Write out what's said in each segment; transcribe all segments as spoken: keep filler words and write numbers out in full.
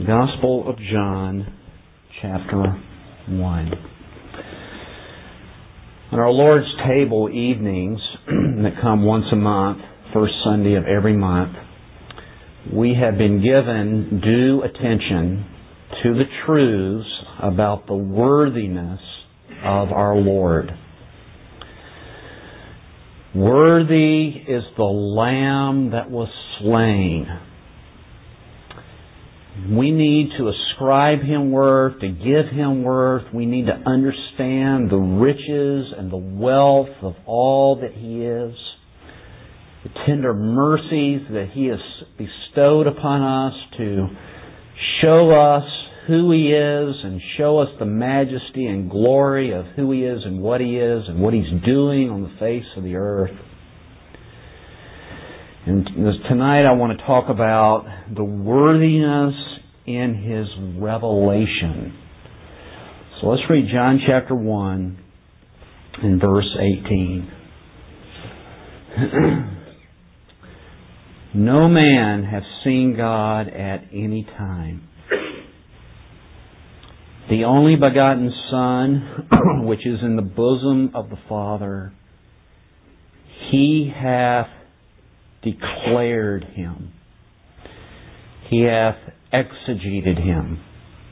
Gospel of John, chapter one. On our Lord's table evenings that come once a month, first Sunday of every month, we have been given due attention to the truths about the worthiness of our Lord. Worthy is the Lamb that was slain. We need to ascribe Him worth, to give Him worth. We need to understand the riches and the wealth of all that He is, the tender mercies that He has bestowed upon us to show us who He is and show us the majesty and glory of who He is and what He is and what He's doing on the face of the earth. And tonight I want to talk about the worthiness in His revelation. So let's read John chapter one and verse eighteen. No man hath seen God at any time. The only begotten Son, which is in the bosom of the Father, He hath declared Him. He hath exegeted Him.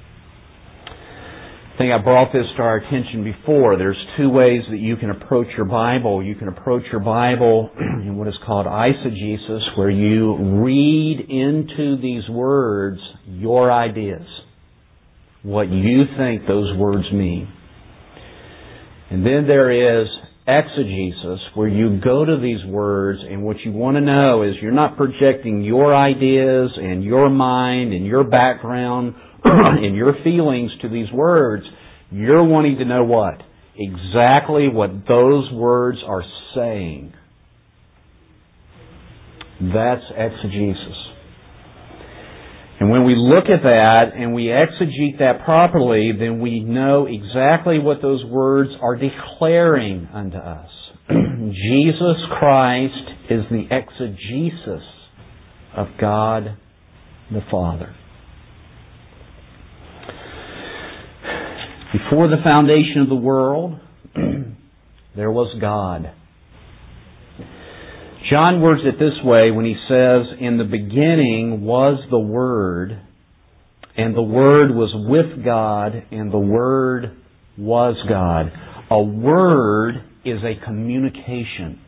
I think I brought this to our attention before. There's two ways that you can approach your Bible. You can approach your Bible in what is called eisegesis, where you read into these words your ideas, what you think those words mean. And then there is exegesis, where you go to these words and what you want to know is you're not projecting your ideas and your mind and your background and your feelings to these words. You're wanting to know what? Exactly what those words are saying. That's exegesis. And when we look at that and we exegete that properly, then we know exactly what those words are declaring unto us. Jesus Christ is the exegesis of God the Father. Before the foundation of the world, there was God. John words it this way when he says, in the beginning was the Word, and the Word was with God, and the Word was God. A word is a communication.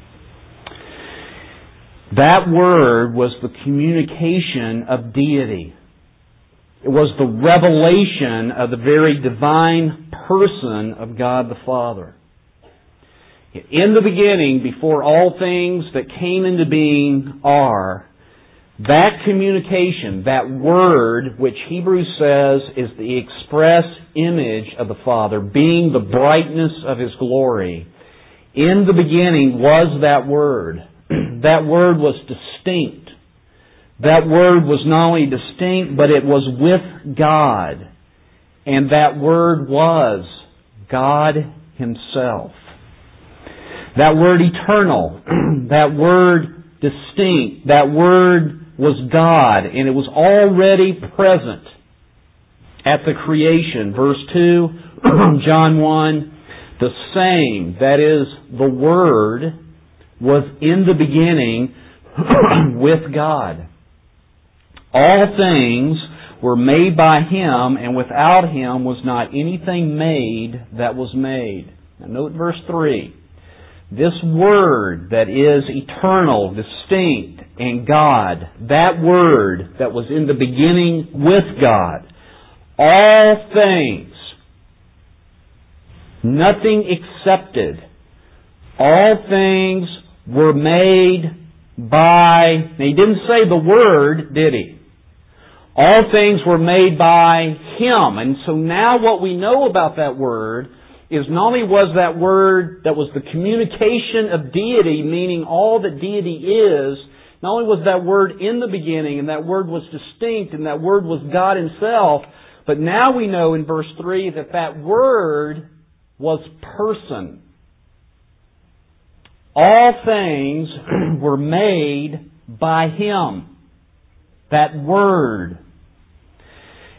That word was the communication of deity. It was the revelation of the very divine person of God the Father. In the beginning, before all things that came into being are, that communication, that word, which Hebrews says is the express image of the Father, being the brightness of His glory, in the beginning was that word. That word was distinct. That word was not only distinct, but it was with God. And that word was God Himself. That word eternal, that word distinct, that word was God, and it was already present at the creation. Verse two, John one, the same, that is, the Word, was in the beginning with God. All things were made by Him, and without Him was not anything made that was made. Now note verse three. This Word that is eternal, distinct, and God, that Word that was in the beginning with God, all things, nothing excepted, all things were made by, now He didn't say the Word, did He? All things were made by Him. And so now what we know about that Word is not only was that Word that was the communication of deity, meaning all that deity is, not only was that Word in the beginning, and that Word was distinct, and that Word was God Himself, but now we know in verse three that that Word was person. All things were made by Him. That Word.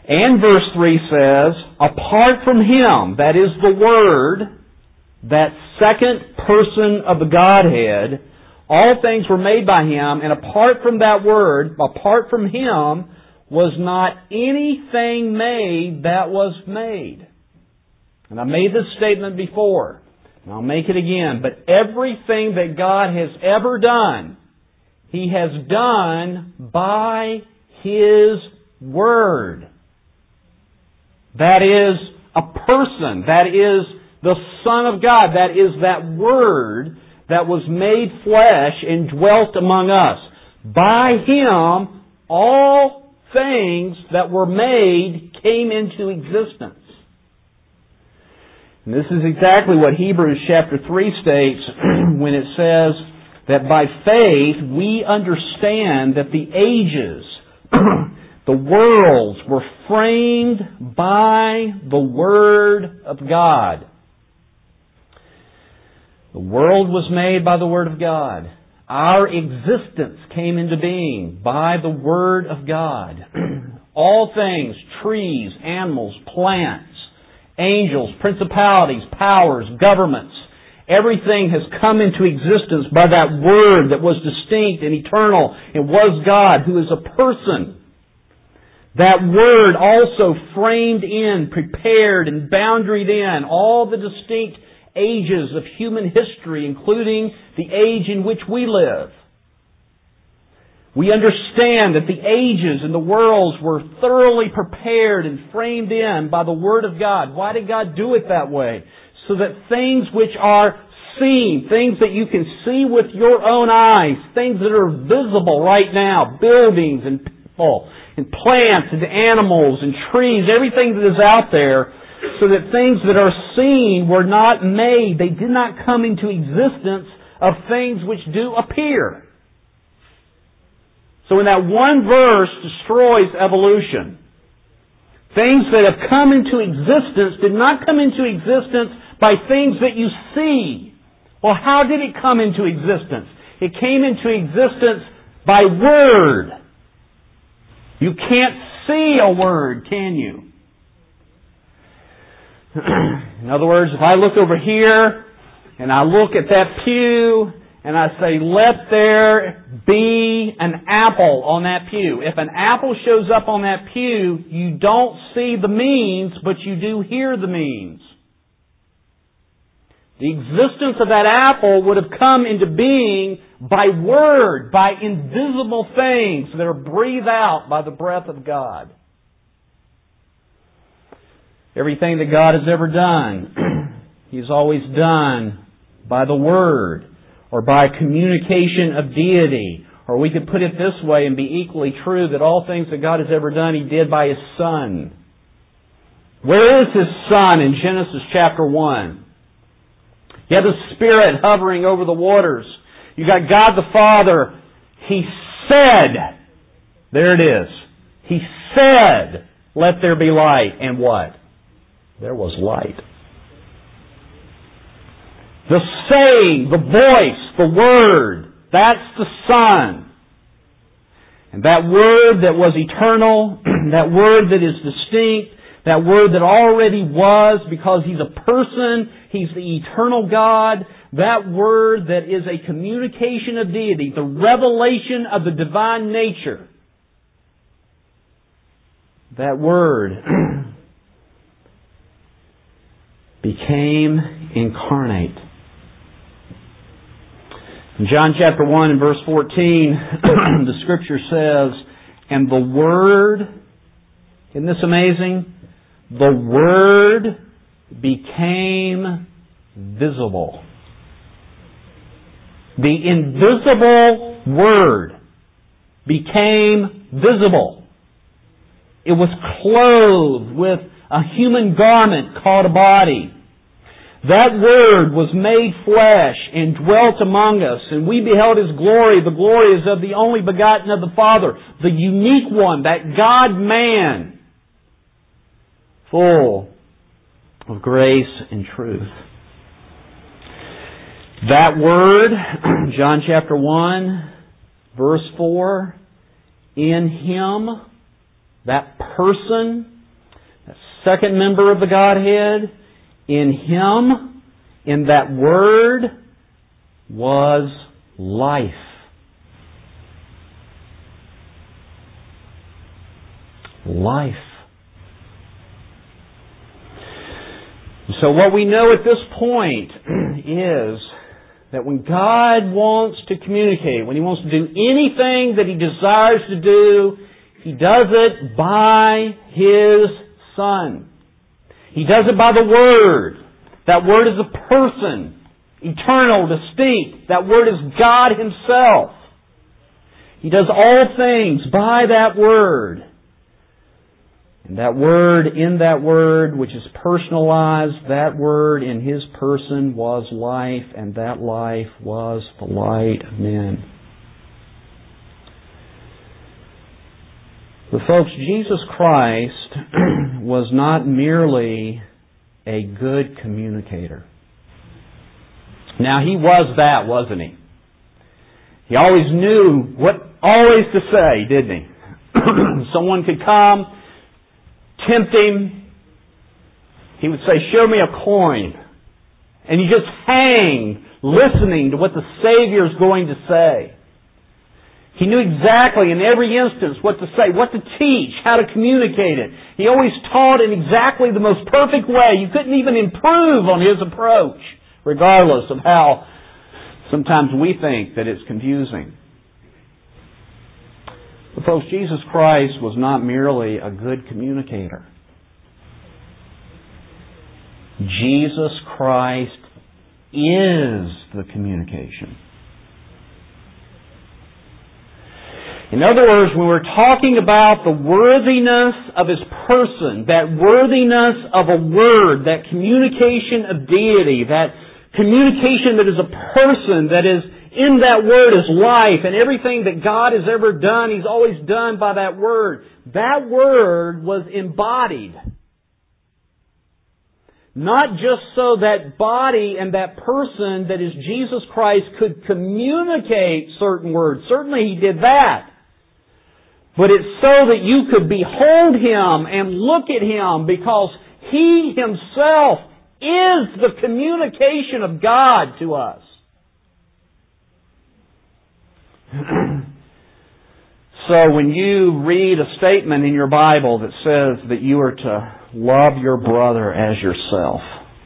And verse three says, apart from Him, that is the Word, that second person of the Godhead, all things were made by Him, and apart from that Word, apart from Him, was not anything made that was made. And I made this statement before, and I'll make it again, but everything that God has ever done, He has done by His Word. That is a person. That is the Son of God. That is that Word that was made flesh and dwelt among us. By Him, all things that were made came into existence. And this is exactly what Hebrews chapter three states when it says that by faith we understand that the ages, the worlds were framed by the Word of God. The world was made by the Word of God. Our existence came into being by the Word of God. All things, trees, animals, plants, angels, principalities, powers, governments, everything has come into existence by that Word that was distinct and eternal and was God, who is a person. That Word also framed in, prepared, and boundaried in all the distinct ages of human history, including the age in which we live. We understand that the ages and the worlds were thoroughly prepared and framed in by the Word of God. Why did God do it that way? So that things which are seen, things that you can see with your own eyes, things that are visible right now, buildings and people and plants and animals and trees, everything that is out there, so that things that are seen were not made. They did not come into existence of things which do appear. So when that one verse destroys evolution, things that have come into existence did not come into existence by things that you see. Well, how did it come into existence? It came into existence by Word. You can't see a Word, can you? In other words, if I look over here and I look at that pew and I say, let there be an apple on that pew. If an apple shows up on that pew, you don't see the means, but you do hear the means. The existence of that apple would have come into being by Word, by invisible things that are breathed out by the breath of God. Everything that God has ever done, He's always done by the Word or by communication of deity. Or we could put it this way and be equally true that all things that God has ever done, He did by His Son. Where is His Son in Genesis chapter one? You have the Spirit hovering over the waters. You got God the Father. He said, there it is. He said, let there be light. And what? There was light. The saying, the voice, the Word, that's the Son. And that Word that was eternal, that Word that is distinct, that Word that already was, because He's a person, He's the eternal God, that Word that is a communication of deity, the revelation of the divine nature. That Word became incarnate. In John chapter one and verse fourteen, the Scripture says, and the Word, isn't this amazing? The Word became visible. The invisible Word became visible. It was clothed with a human garment called a body. That Word was made flesh and dwelt among us, and we beheld His glory. The glory is of the only begotten of the Father, the unique one, that God-man, full of grace and truth. That Word, John chapter one, verse four, in Him, that person, the second member of the Godhead, in Him, in that Word, was life. Life. So what we know at this point is that when God wants to communicate, when He wants to do anything that He desires to do, He does it by His Son. He does it by the Word. That Word is a person, eternal, distinct. That Word is God Himself. He does all things by that Word. And that Word, in that Word, which is personalized, that Word in His person was life, and that life was the light of men. But folks, Jesus Christ was not merely a good communicator. Now, He was that, wasn't He? He always knew what always to say, didn't He? Someone could come, tempt Him. He would say, "Show me a coin." And you just hang listening to what the Savior's going to say. He knew exactly in every instance what to say, what to teach, how to communicate it. He always taught in exactly the most perfect way. You couldn't even improve on His approach, regardless of how sometimes we think that it's confusing. But folks, Jesus Christ was not merely a good communicator. Jesus Christ is the communication. In other words, when we're talking about the worthiness of His person, that worthiness of a word, that communication of deity, that communication that is a person, that is in that Word is life, and everything that God has ever done, He's always done by that Word. That Word was embodied. Not just so that body and that person that is Jesus Christ could communicate certain words. Certainly He did that. But it's so that you could behold Him and look at Him, because He Himself is the communication of God to us. So when you read a statement in your Bible that says that you are to love your brother as yourself,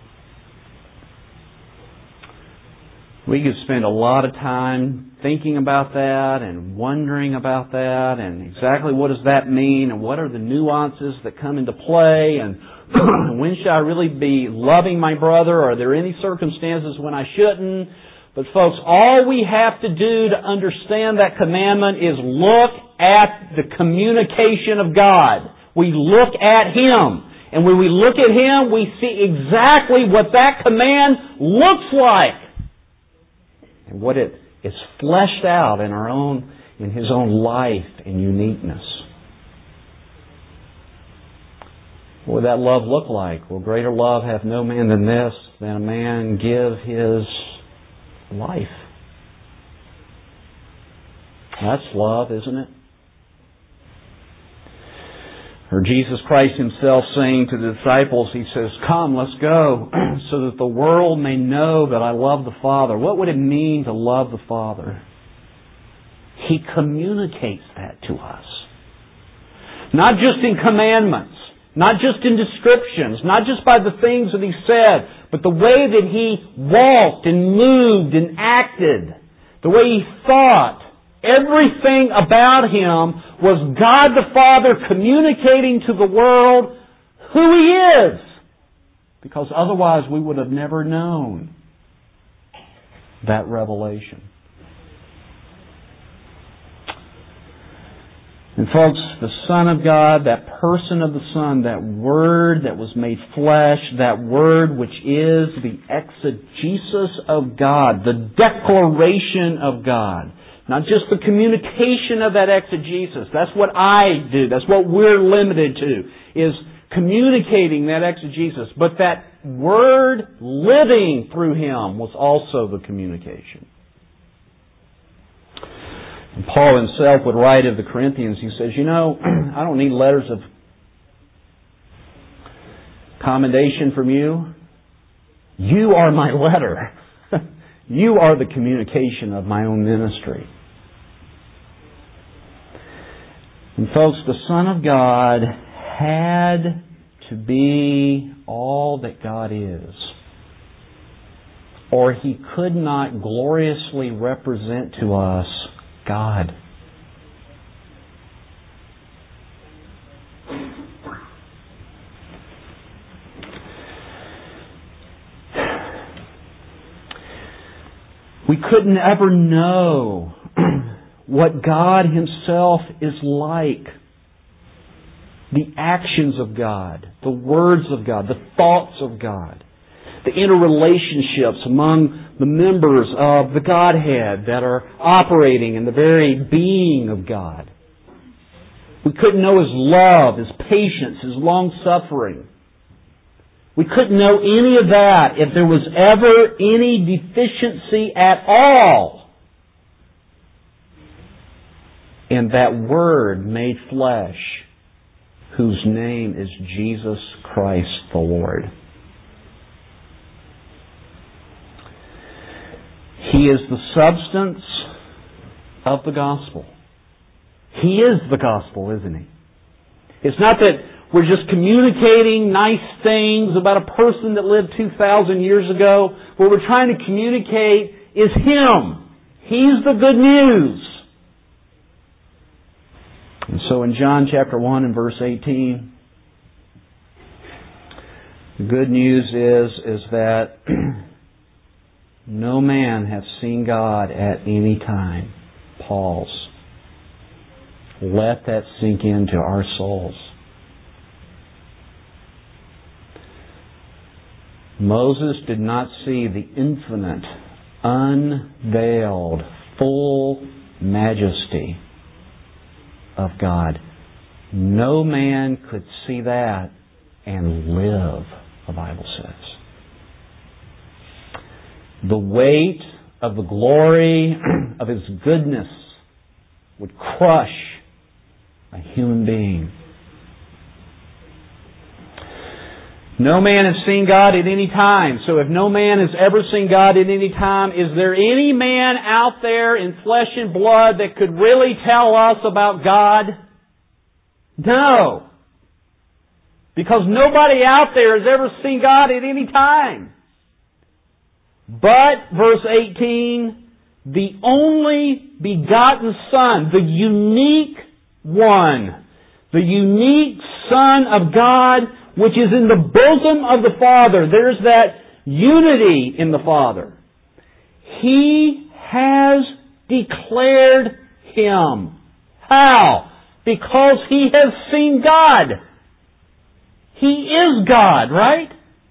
we could spend a lot of time thinking about that and wondering about that and exactly what does that mean and what are the nuances that come into play and when should I really be loving my brother? Are there any circumstances when I shouldn't? But folks, all we have to do to understand that commandment is look at the communication of God. We look at Him. And when we look at Him, we see exactly what that command looks like. And what it is fleshed out in our own, in His own life and uniqueness. What would that love look like? Well, greater love hath no man than this, than a man give his life. That's love, isn't it? Or Jesus Christ Himself saying to the disciples, He says, "Come, let's go, so that the world may know that I love the Father." What would it mean to love the Father? He communicates that to us. Not just in commandments, not just in descriptions, not just by the things that He said, but the way that He walked and moved and acted, the way He thought. Everything about Him was God the Father communicating to the world who He is. Because otherwise we would have never known that revelation. And folks, the Son of God, that person of the Son, that Word that was made flesh, that Word which is the exegesis of God, the declaration of God. Not just the communication of that exegesis. That's what I do. That's what we're limited to, is communicating that exegesis. But that Word living through Him was also the communication. And Paul himself would write of the Corinthians, he says, you know, I don't need letters of Commendation from you? You are my letter. You are the communication of my own ministry. And folks, the Son of God had to be all that God is, or He could not gloriously represent to us God. We couldn't ever know what God Himself is like. The actions of God, the words of God, the thoughts of God, the interrelationships among the members of the Godhead that are operating in the very being of God. We couldn't know His love, His patience, His long-suffering. We couldn't know any of that if there was ever any deficiency at all in that Word made flesh, whose name is Jesus Christ the Lord. He is the substance of the gospel. He is the gospel, isn't He? It's not that we're just communicating nice things about a person that lived two thousand years ago. What we're trying to communicate is Him. He's the good news. And so in John chapter one and verse eighteen, the good news is, is that no man hath seen God at any time. Pause. Let that sink into our souls. Moses did not see the infinite, unveiled, full majesty of God. No man could see that and live, the Bible says. The weight of the glory of His goodness would crush a human being. No man has seen God at any time. So if no man has ever seen God at any time, is there any man out there in flesh and blood that could really tell us about God? No. Because nobody out there has ever seen God at any time. But, verse eighteen, the only begotten Son, the unique one, the unique Son of God, which is in the bosom of the Father. There's that unity in the Father. He has declared Him. How? Because He has seen God. He is God, right?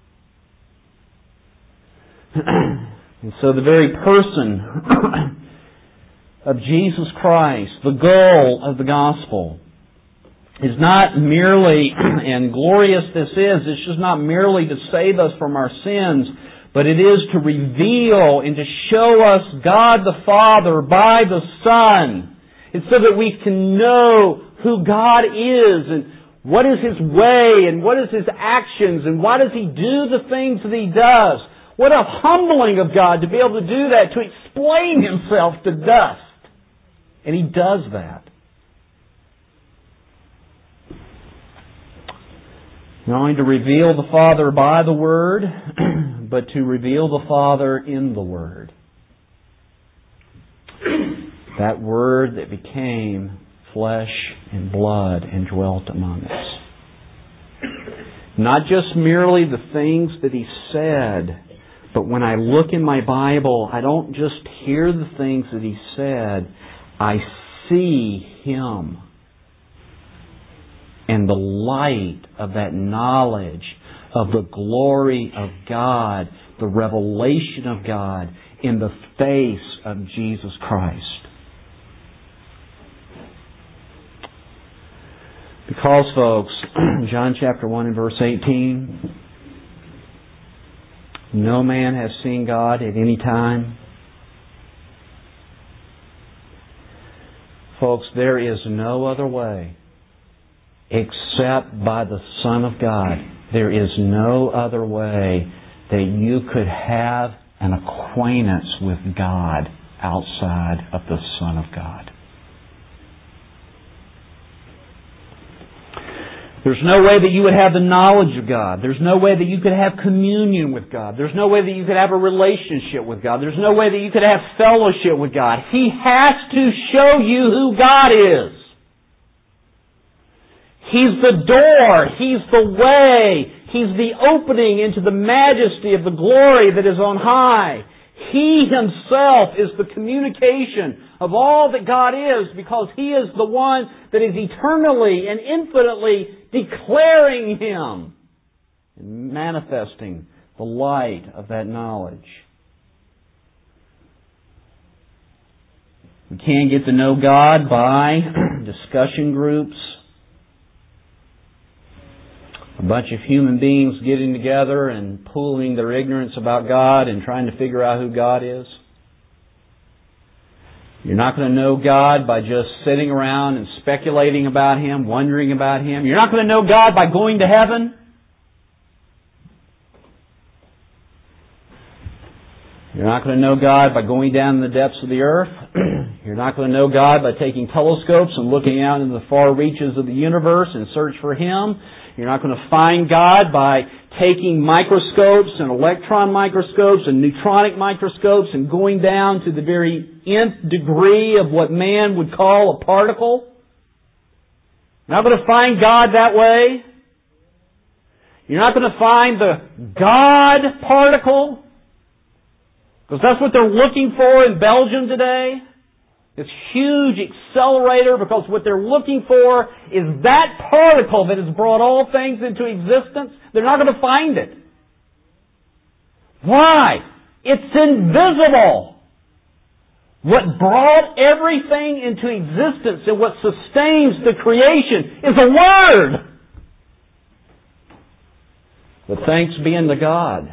And so the very person of Jesus Christ, the goal of the gospel, is not merely, and glorious this is, it's just not merely to save us from our sins, but it is to reveal and to show us God the Father by the Son. It's so that we can know who God is and what is His way and what is His actions and why does He do the things that He does. What a humbling of God to be able to do that, to explain Himself to dust. And He does that. Not only to reveal the Father by the Word, but to reveal the Father in the Word. That Word that became flesh and blood and dwelt among us. Not just merely the things that He said, but when I look in my Bible, I don't just hear the things that He said, I see Him. And the light of that knowledge of the glory of God, the revelation of God in the face of Jesus Christ. Because, folks, John chapter one and verse eighteen, no man has seen God at any time. Folks, there is no other way except by the Son of God there is no other way that you could have an acquaintance with God outside of the Son of God. There's no way that you would have the knowledge of God. There's no way that you could have communion with God. There's no way that you could have a relationship with God. There's no way that you could have fellowship with God. He has to show you who God is. He's the door. He's the way. He's the opening into the majesty of the glory that is on high. He Himself is the communication of all that God is, because He is the one that is eternally and infinitely declaring Him and manifesting the light of that knowledge. We can't get to know God by discussion groups, a bunch of human beings getting together and pooling their ignorance about God and trying to figure out who God is. You're not going to know God by just sitting around and speculating about Him, wondering about Him. You're not going to know God by going to heaven. You're not going to know God by going down in the depths of the earth. You're not going to know God by taking telescopes and looking out into the far reaches of the universe in search for Him. You're not going to find God by taking microscopes and electron microscopes and neutronic microscopes and going down to the very nth degree of what man would call a particle. You're not going to find God that way. You're not going to find the God particle, because that's what they're looking for in Belgium today. This huge accelerator, because what they're looking for is that particle that has brought all things into existence. They're not going to find it. Why? It's invisible. What brought everything into existence and what sustains the creation is a Word. But thanks be unto God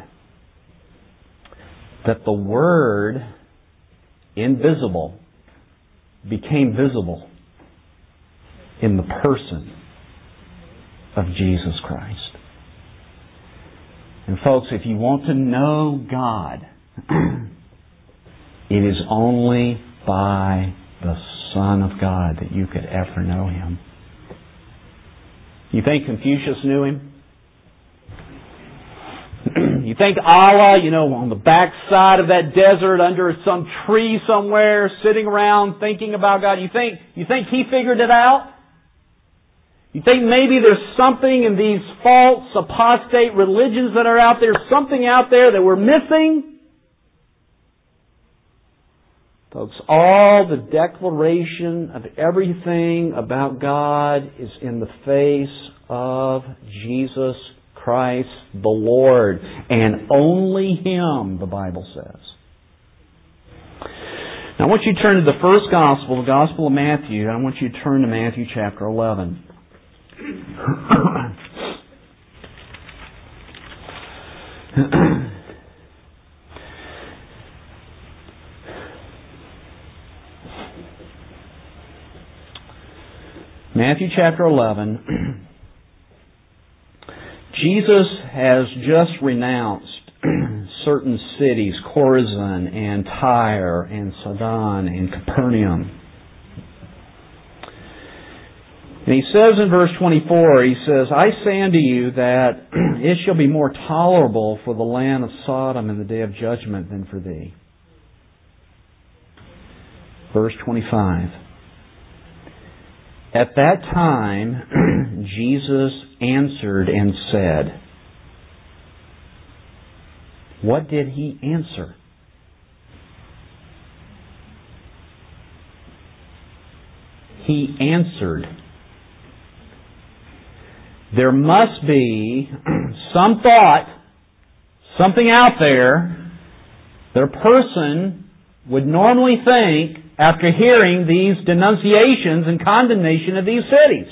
that the Word, invisible, became visible in the person of Jesus Christ. And folks, if you want to know God, it is only by the Son of God that you could ever know Him. You think Confucius knew Him? You think Allah, you know, on the backside of that desert under some tree somewhere, sitting around thinking about God, you think, you think He figured it out? You think maybe there's something in these false apostate religions that are out there, something out there that we're missing? Folks, all the declaration of everything about God is in the face of Jesus Christ the Lord, and only Him, the Bible says. Now I want you to turn to the first Gospel, the Gospel of Matthew. I want you to turn to Matthew chapter eleven. Matthew chapter eleven. Jesus has just renounced certain cities, Chorazin and Tyre and Sidon and Capernaum. And He says in verse twenty-four, He says, I say unto you that it shall be more tolerable for the land of Sodom in the day of judgment than for thee. Verse twenty-five. At that time, Jesus answered and said, what did He answer? He answered. There must be some thought, something out there that a person would normally think after hearing these denunciations and condemnation of these cities.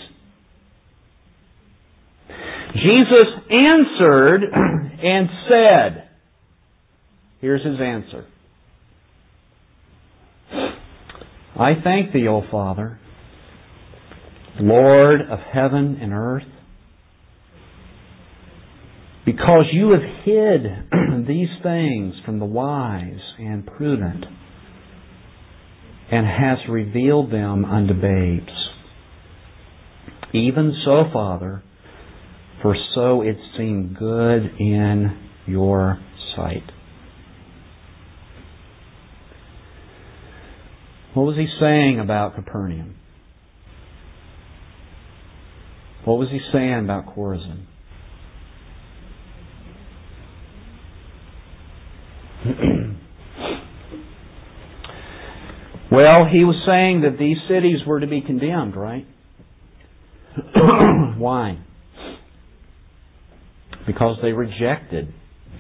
Jesus answered and said, here's His answer. I thank Thee, O Father, Lord of heaven and earth, Because you have hid these things from the wise and prudent, and hast revealed them unto babes. Even so, Father, for so it seemed good in your sight. What was he saying about Capernaum? What was he saying about Chorazin? Well, he was saying that these cities were to be condemned, right? Why? Because they rejected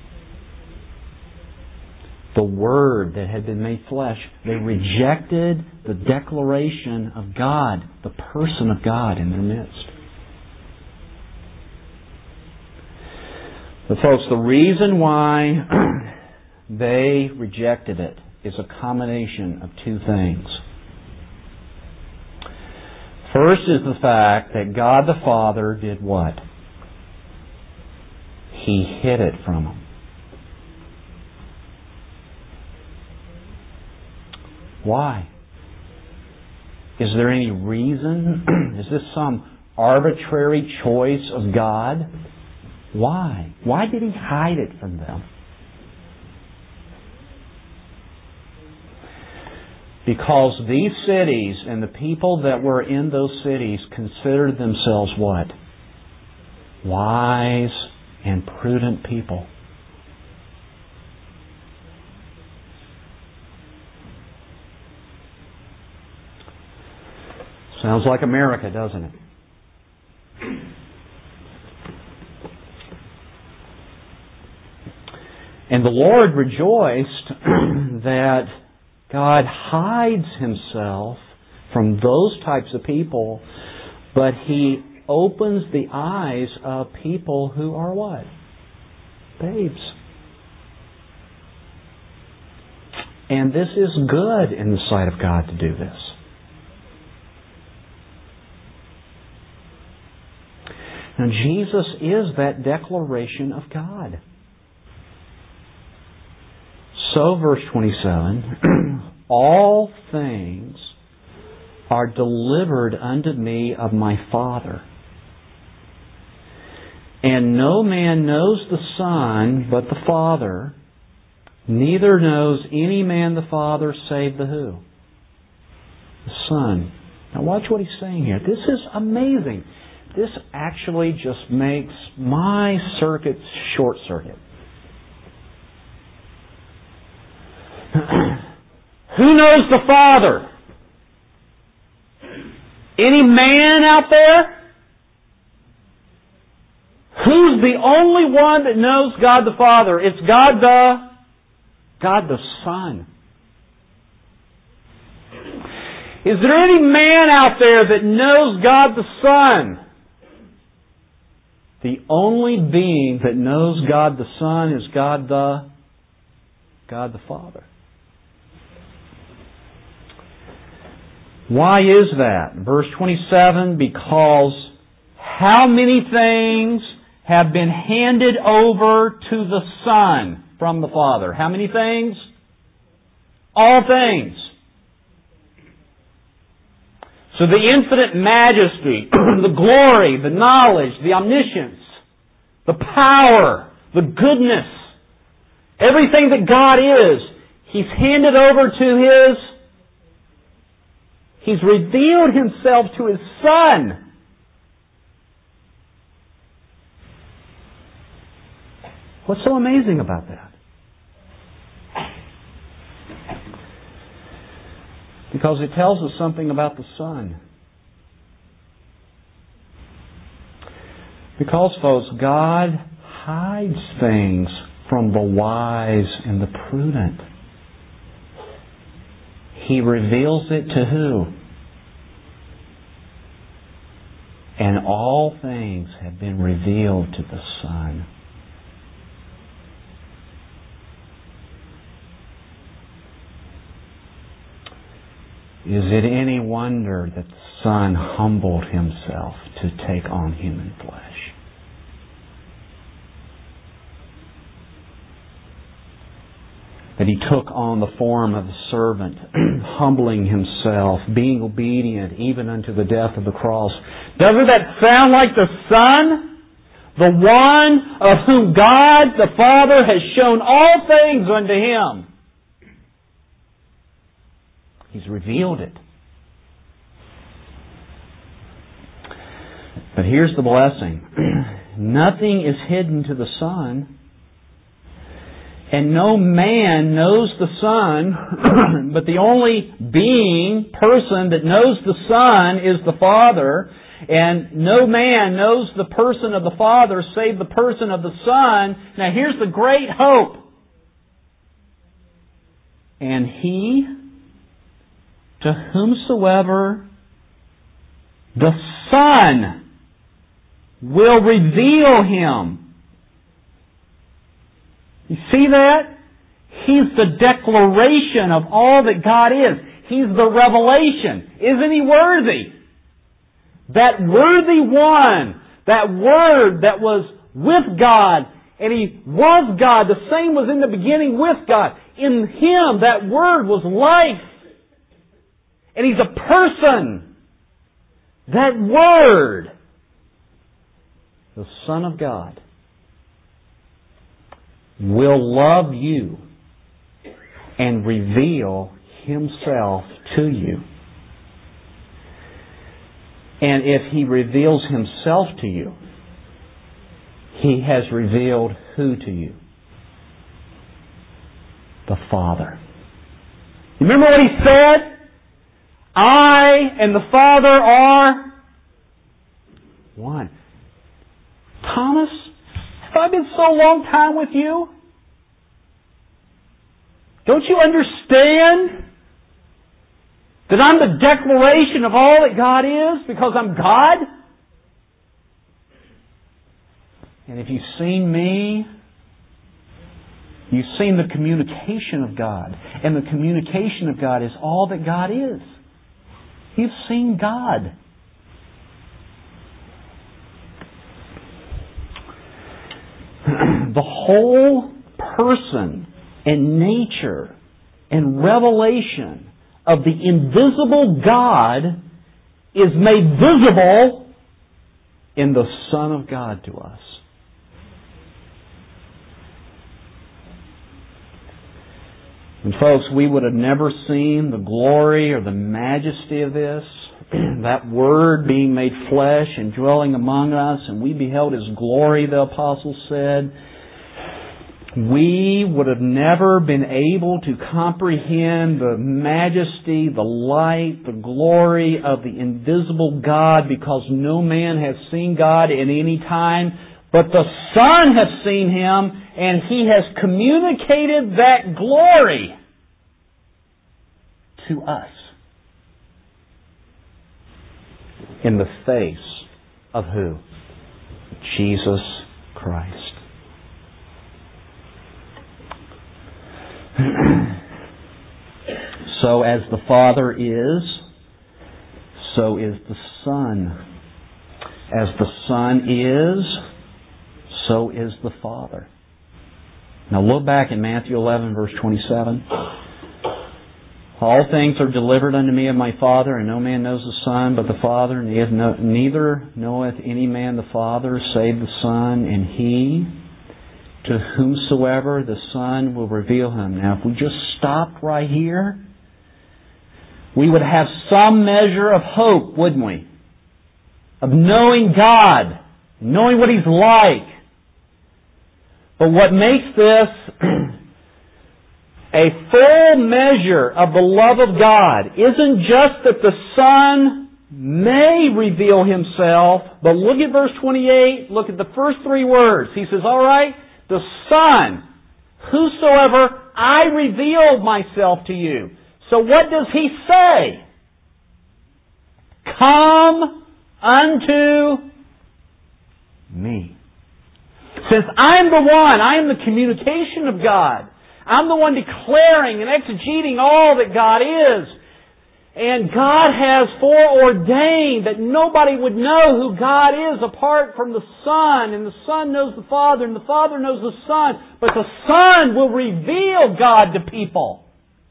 the Word that had been made flesh. They rejected the declaration of God, the person of God in their midst. But folks, the reason why they rejected it is a combination of two things. First is the fact that God the Father did what? He hid it from them. Why? Is there any reason? Is this some arbitrary choice of God? Why? Why did He hide it from them? Because these cities and the people that were in those cities considered themselves what? Wise and prudent people. Sounds like America, doesn't it? And the Lord rejoiced that God hides Himself from those types of people, but He opens the eyes of people who are what? Babes. And this is good in the sight of God to do this. Now, Jesus is that declaration of God. So, verse twenty-seven, all things are delivered unto me of my Father. And no man knows the Son but the Father, neither knows any man the Father save the who? The Son. Now watch what he's saying here. This is amazing. This actually just makes my circuit short circuit. Who knows the Father? Any man out there? Who's the only one that knows God the Father? It's God the God the Son. Is there any man out there that knows God the Son? The only being that knows God the Son is God the God the Father. Why is that? Verse twenty-seven, because how many things have been handed over to the Son from the Father? How many things? All things. So the infinite majesty, the glory, the knowledge, the omniscience, the power, the goodness, everything that God is, He's handed over to His He's revealed Himself to His Son. What's so amazing about that? Because it tells us something about the Son. Because, folks, God hides things from the wise and the prudent. He reveals it to who? And all things have been revealed to the Son. Is it any wonder that the Son humbled Himself to take on human flesh? He took on the form of a servant, humbling Himself, being obedient even unto the death of the cross. Doesn't that sound like the Son? The one of whom God the Father has shown all things unto Him. He's revealed it. But here's the blessing. Nothing is hidden to the Son. And no man knows the Son, but the only being, person that knows the Son is the Father. And no man knows the person of the Father save the person of the Son. Now here's the great hope. And He, to whomsoever the Son will reveal Him. You see that? He's the declaration of all that God is. He's the revelation. Isn't He worthy? That worthy one, that Word that was with God, and He was God. The same was in the beginning with God. In Him, that Word was life. And He's a person. That Word, the Son of God, will love you and reveal Himself to you. And if He reveals Himself to you, He has revealed who to you? The Father. Remember what He said? I and the Father are one. Thomas, have I been so long time with you? Don't you understand that I'm the declaration of all that God is because I'm God? And if you've seen me, you've seen the communication of God. And the communication of God is all that God is. You've seen God. The whole person and nature and revelation of the invisible God is made visible in the Son of God to us. And folks, we would have never seen the glory or the majesty of this, that Word being made flesh and dwelling among us, and we beheld His glory, the apostle said. We would have never been able to comprehend the majesty, the light, the glory of the invisible God, because no man has seen God at any time, but the Son has seen Him, and He has communicated that glory to us in the face of who? Jesus Christ. So as the Father is, so is the Son. As the Son is, so is the Father. Now look back in Matthew eleven, verse twenty-seven. All things are delivered unto me of my Father, and no man knows the Son but the Father, and neither knoweth any man the Father save the Son, and He to whomsoever the Son will reveal Him. Now if we just stopped right here, we would have some measure of hope, wouldn't we? Of knowing God, knowing what He's like. But what makes this a full measure of the love of God isn't just that the Son may reveal Himself, but look at verse twenty-eight, look at the first three words. He says, all right, the Son, whosoever I revealed myself to you. So what does He say? Come unto me. Since I'm the one, I am the communication of God. I'm the one declaring and exegeting all that God is. And God has foreordained that nobody would know who God is apart from the Son. And the Son knows the Father, and the Father knows the Son. But the Son will reveal God to people.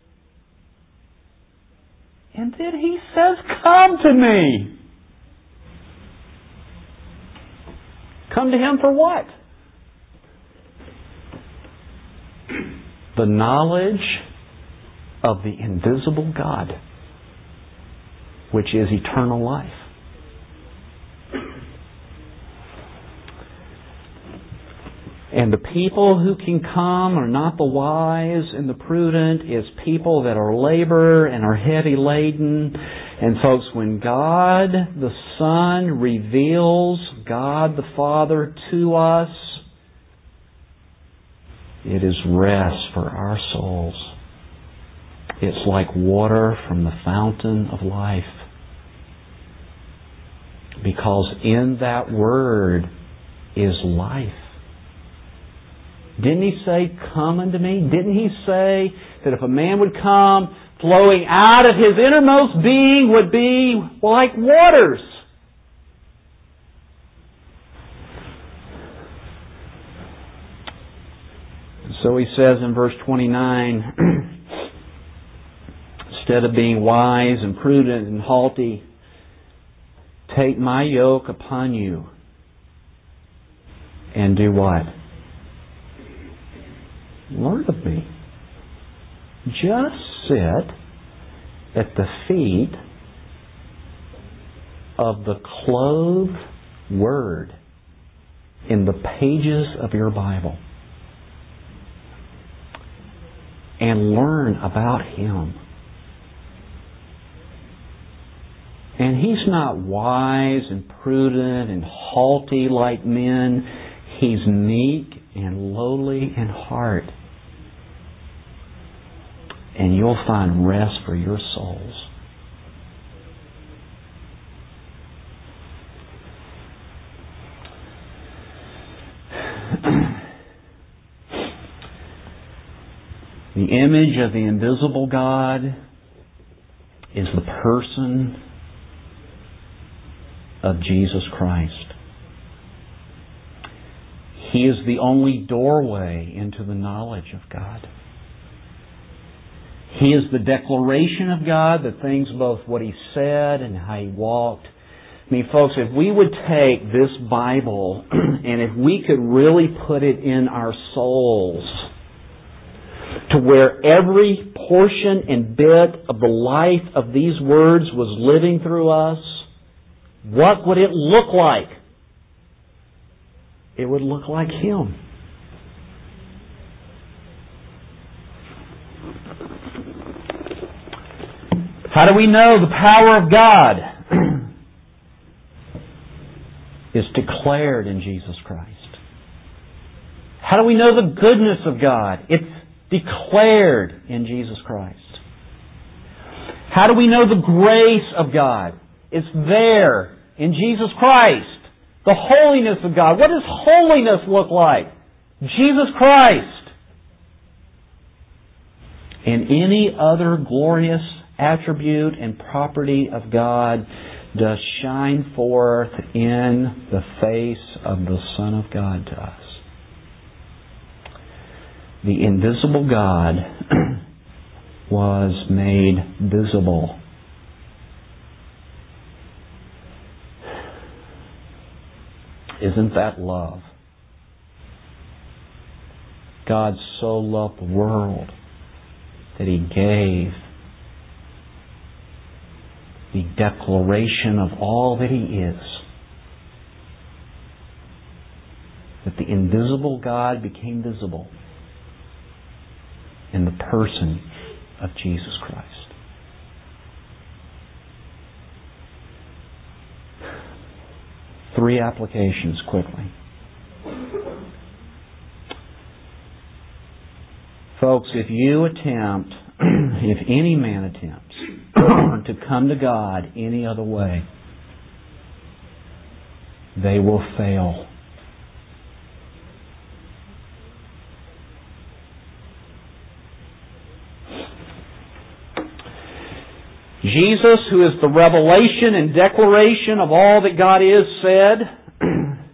And then He says, come to me. Come to Him for what? The knowledge of the invisible God, which is eternal life. And the people who can come are not the wise and the prudent. It's people that are labor and are heavy laden. And folks, when God the Son reveals God the Father to us, it is rest for our souls. It's like water from the fountain of life. Because in that Word is life. Didn't He say, come unto me? Didn't He say that if a man would come, flowing out of his innermost being would be like waters? So He says in verse twenty-nine, instead of being wise and prudent and haughty, take my yoke upon you and do what? Learn of me. Just sit at the feet of the clothed Word in the pages of your Bible and learn about Him. And He's not wise and prudent and haughty like men. He's meek and lowly in heart. And you'll find rest for your souls. The image of the invisible God is the person of Jesus Christ. He is the only doorway into the knowledge of God. He is the declaration of God, the things both what He said and how He walked. I mean, folks, if we would take this Bible and if we could really put it in our souls to where every portion and bit of the life of these words was living through us, what would it look like? It would look like Him. How do we know the power of God is declared in Jesus Christ? How do we know the goodness of God? It's declared in Jesus Christ. How do we know the grace of God? It's there in Jesus Christ. The holiness of God. What does holiness look like? Jesus Christ. And any other glorious attribute and property of God does shine forth in the face of the Son of God to us. The invisible God was made visible. Isn't that love? God so loved the world that He gave the declaration of all that He is. That the invisible God became visible in the person of Jesus Christ. Three applications quickly. Folks, if you attempt, if any man attempts to come to God any other way, they will fail. Jesus, who is the revelation and declaration of all that God is, said,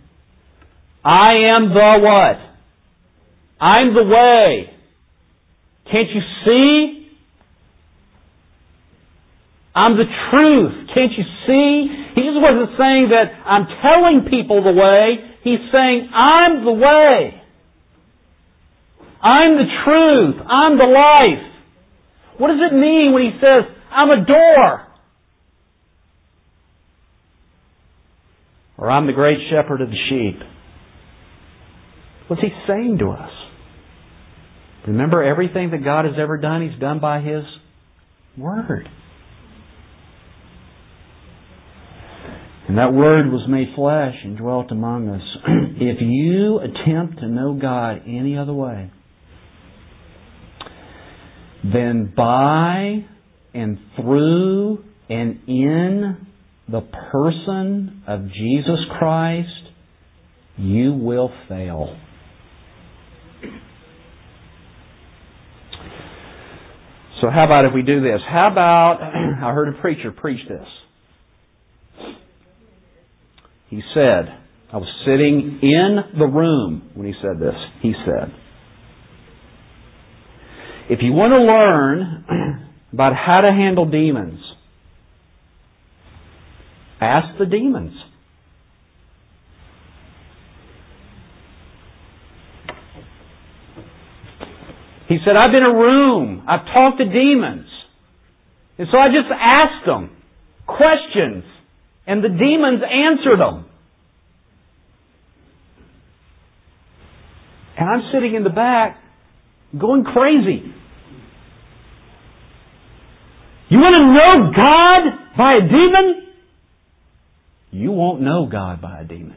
I am the what? I'm the way. Can't you see? I'm the truth. Can't you see? He just wasn't saying that I'm telling people the way. He's saying, I'm the way. I'm the truth. I'm the life. What does it mean when He says, I'm a door? Or I'm the great shepherd of the sheep? What's He saying to us? Remember, everything that God has ever done, He's done by His Word. And that Word was made flesh and dwelt among us. If you attempt to know God any other way than by and through and in the person of Jesus Christ, you will fail. So how about if we do this? How about, I heard a preacher preach this. He said, I was sitting in the room when he said this. He said, if you want to learn about how to handle demons, ask the demons. He said, I've been in a room. I've talked to demons. And so I just asked them questions. And the demons answered them. And I'm sitting in the back going crazy. You want to know God by a demon? You won't know God by a demon.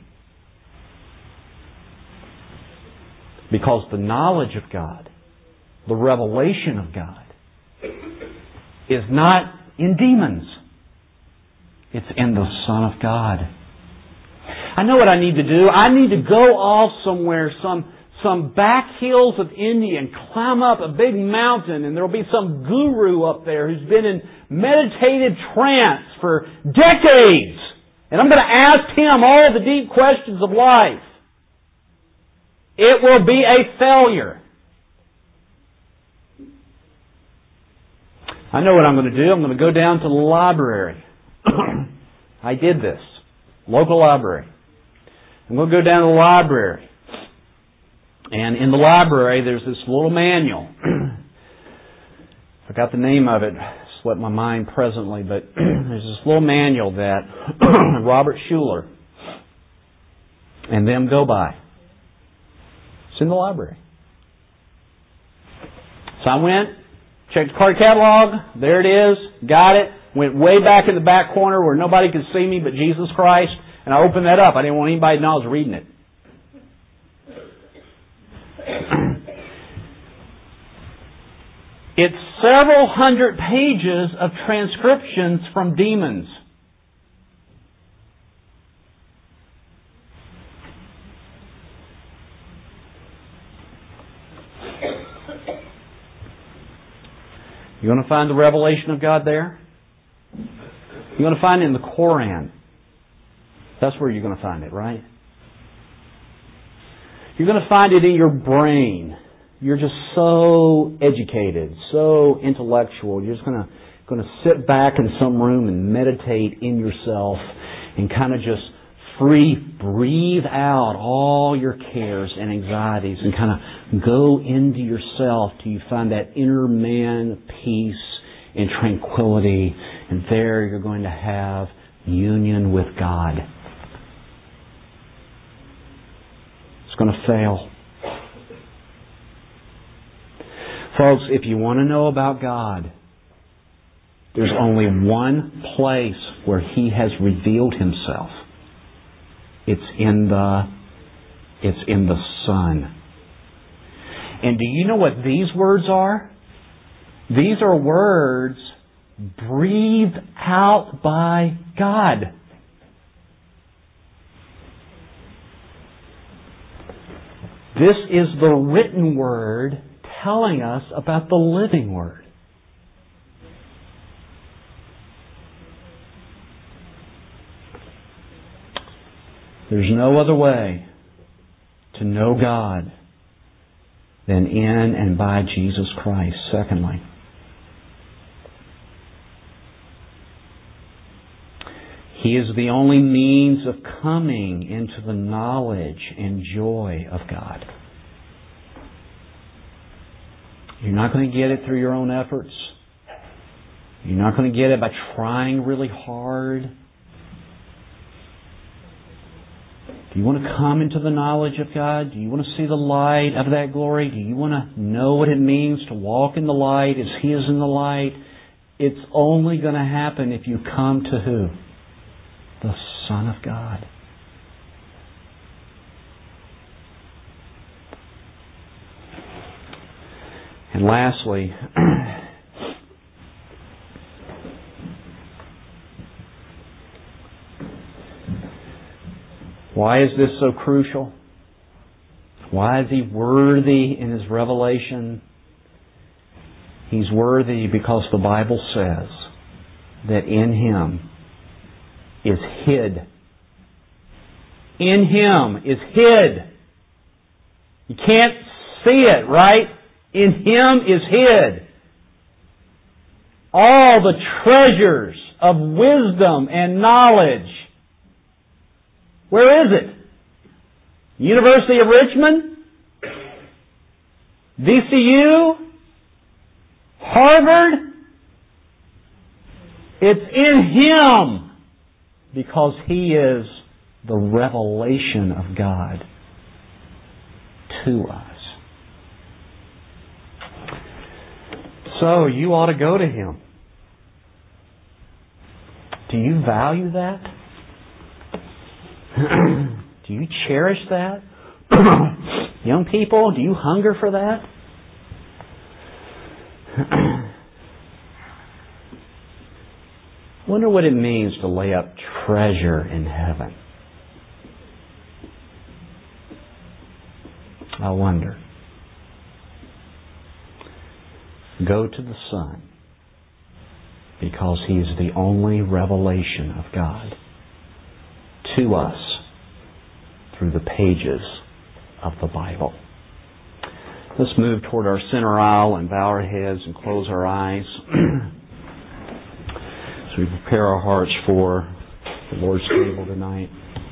Because the knowledge of God, the revelation of God, is not in demons. It's in the Son of God. I know what I need to do. I need to go off somewhere, some some back hills of India, and climb up a big mountain, and there will be some guru up there who's been in meditative trance for decades. And I'm going to ask him all the deep questions of life. It will be a failure. I know what I'm going to do. I'm going to go down to the library. I did this. Local library. I'm going to go down to the library. And in the library, there's this little manual. Forgot the name of it. Slipped my mind presently. But there's this little manual that Robert Schuller and them go by. It's in the library. So I went, checked the card catalog. There it is. Got it. Went way back in the back corner where nobody could see me but Jesus Christ. And I opened that up. I didn't want anybody to know I was reading it. It's several hundred pages of transcriptions from demons. You're going to find the revelation of God there? You're going to find it in the Koran. That's where you're going to find it, right? You're going to find it in your brain. You're just so educated, so intellectual. You're just going to going to sit back in some room and meditate in yourself and kind of just free, breathe out all your cares and anxieties and kind of go into yourself till you find that inner man peace and tranquility. And there you're going to have union with God. It's going to fail. Folks, if you want to know about God, there's only one place where He has revealed Himself. It's in the, it's in the Son. And do you know what these words are? These are words breathed out by God. This is the written Word telling us about the living Word. There's no other way to know God than in and by Jesus Christ. Secondly, He is the only means of coming into the knowledge and joy of God. You're not going to get it through your own efforts. You're not going to get it by trying really hard. Do you want to come into the knowledge of God? Do you want to see the light of that glory? Do you want to know what it means to walk in the light as He is in the light? It's only going to happen if you come to who? The Son of God. And lastly, why is this so crucial? Why is He worthy in His revelation? He's worthy because the Bible says that in Him is hid. In Him is hid. You can't see it, right? In Him is hid all the treasures of wisdom and knowledge. Where is it? University of Richmond? V C U? Harvard? It's in Him because He is the revelation of God to us. So you ought to go to Him. Do you value that? Do you cherish that? Young people, do you hunger for that? Wonder what it means to lay up treasure in heaven. I wonder. Go to the Son because He is the only revelation of God to us through the pages of the Bible. Let's move toward our center aisle and bow our heads and close our eyes as we prepare our hearts for the Lord's table tonight.